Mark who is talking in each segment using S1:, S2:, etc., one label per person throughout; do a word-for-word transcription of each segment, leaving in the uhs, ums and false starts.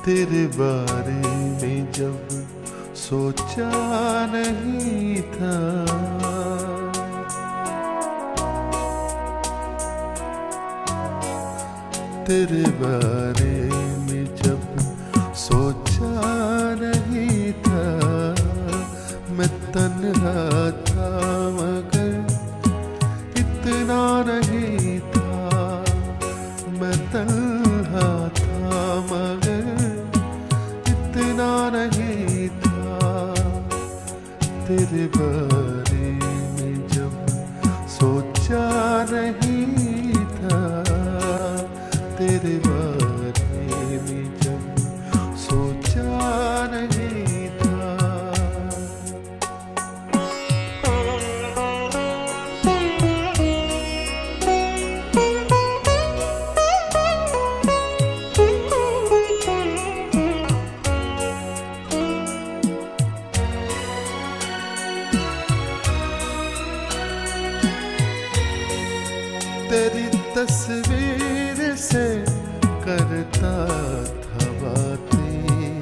S1: तेरे बारे में जब सोचा नहीं था, तेरे बारे में जब सोचा नहीं था, मैं तन्हा था मगर इतना नहीं था, मैं तन्हा था मगर इतना नहीं था, तेरे बारे में जब सोचा नहीं था, तेरे बारे में जब सोचा नहीं था। तेरी तस्वीर से करता था बातें,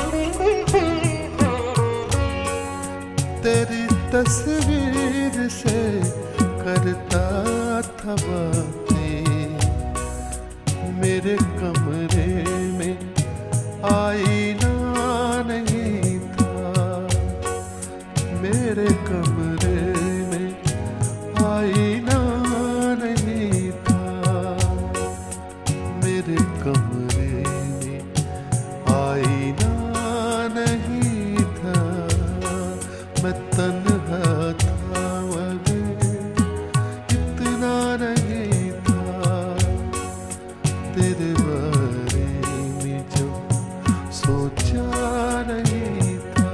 S1: तेरी तस्वीर से करता था बातें, मेरे कमरे में आईना नहीं था, मेरे कमरे में आईना नहीं था, मेरे कमरे में आईना नहीं था, मैं तन्हा था मगर इतना नहीं था, तेरे बारे में जब सोचा नहीं था।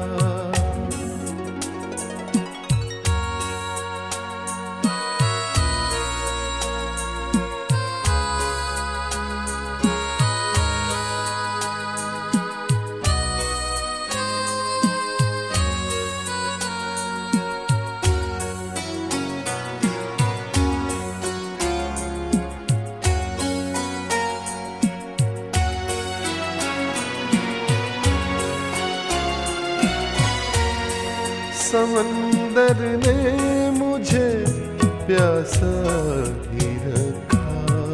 S1: समंदर ने मुझे प्यासा ही रखा,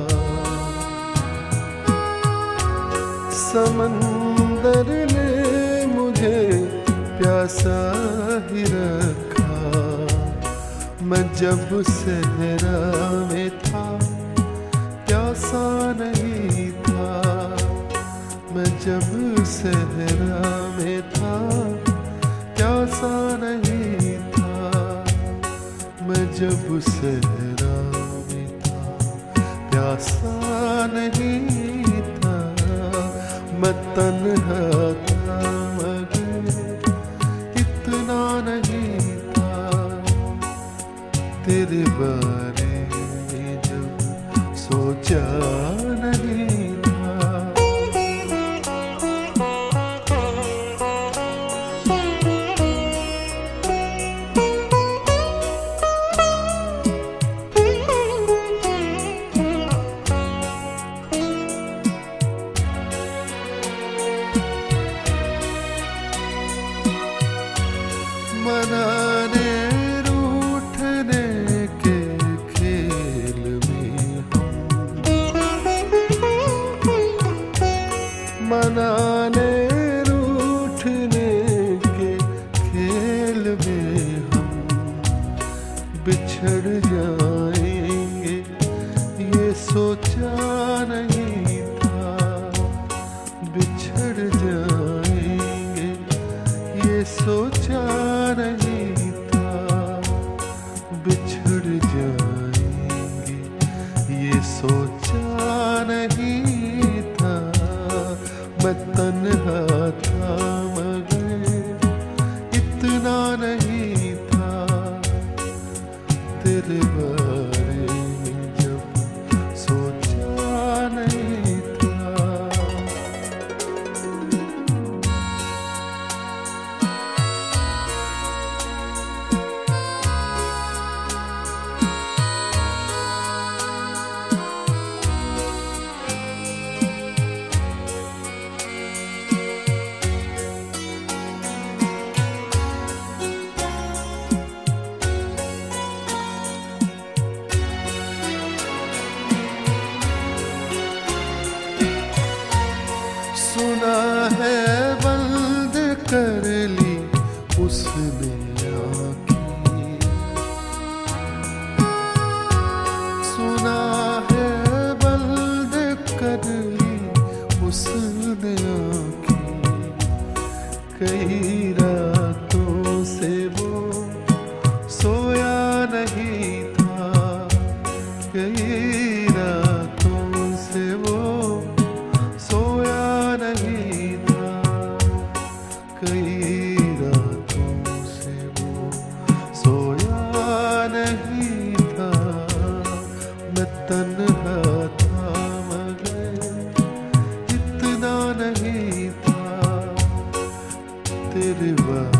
S1: समंदर ने मुझे प्यासा ही रखा, मैं जब सहरा में था प्यासा नहीं था, मैं जब सहरा में था प्यासा नहीं था, मैं जब सहरा में था प्यासा नहीं था, मैं तन्हा था मगर इतना नहीं था, तेरे बारे में जब सोचा नहीं था। मनाने रूठने के खेल में हम, मनाने रूठने के खेल में हम बिछड़ जाएंगे ये सोचा नहीं था, बिछड़ जाएंगे ये सोचा नहीं था, बिछड़ जाएंगे ये सोचा नहीं था, मैं तन्हा था मगर इतना नहीं था, तेरे बारे में जब सोचा नहीं था। सुना है बंद कर ली उसने आँखें, सुना है बंद कर ली उसने आँखें। कई रातों से वो सोया नहीं था, कई रातों से वो सोया नहीं था, कई रातों से वो सोया नहीं था। मैं तन्हा था मगर इतना नहीं था, तेरे बाद